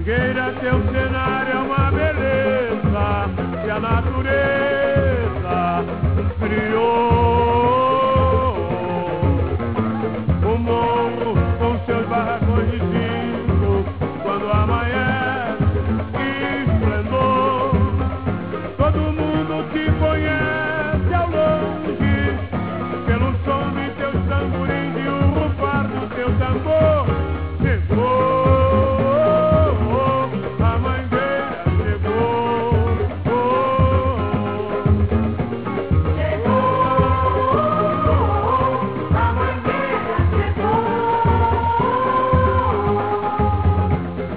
Mangueira, teu cenário é uma beleza. Se a natureza